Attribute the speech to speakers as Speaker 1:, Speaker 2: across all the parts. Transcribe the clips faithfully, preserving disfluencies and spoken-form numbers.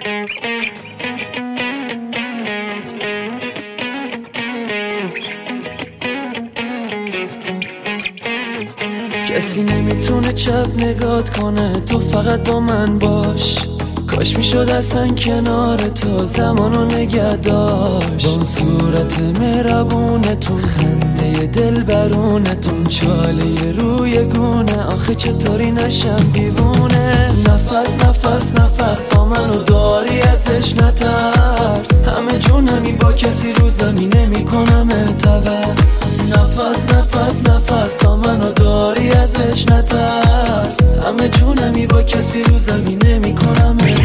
Speaker 1: کسی نمیتونه چپ نگات کنه، تو فقط با من باش. کاش میشد اصلا کنار تو زمانو نگه داشت. با اون صورت مهربونتون، خنده دل برونتون، چاله روی گونه، آخه چطوری نشم دیوونه. نفس نفس نفس تا منو داری ازش نترس، همه جونمی با کسی رو زمین نمی کنم اتوس. نفس نفس نفس تا منو داری ازش نترس، همه جونمی با کسی رو زمین نمی کنم اتوس.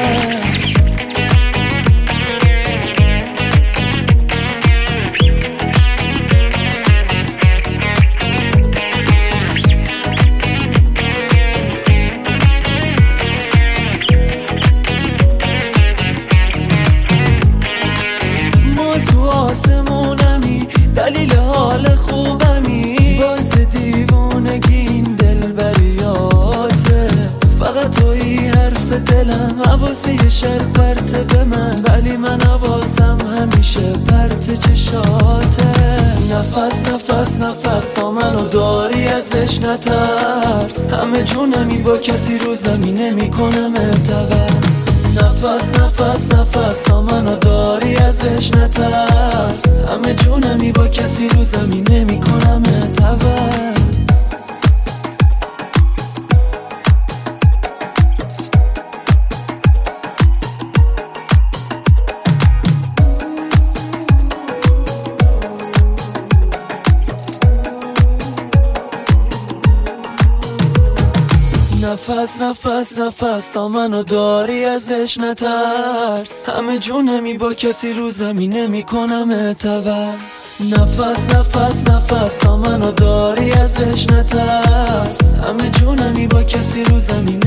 Speaker 1: ما تو آسمونمی، دلیل حال خوبمی، باعث دیوونگی این دل بریاته. فقط توی حرف دلم، حواسه یه شر پرته به من، ولی من حواسم همیشه پرت چشاته. نفس نفس نفس تا منو داری ازش نترس، همه جونمی با کسی رو زمین نمی کنم اتوس. نفس نفس نفس تا منو داری ازش نترس، همه جونمی با کسی رو زمین نمی کنم اتوس. نفس نفس نفس تا منو داری ازش نترس، همه جونمی با کسی رو زمین نمی کنم اتوس. نفس نفس نفس تا منو داری ازش نترس، همه جونمی با کسی رو زمین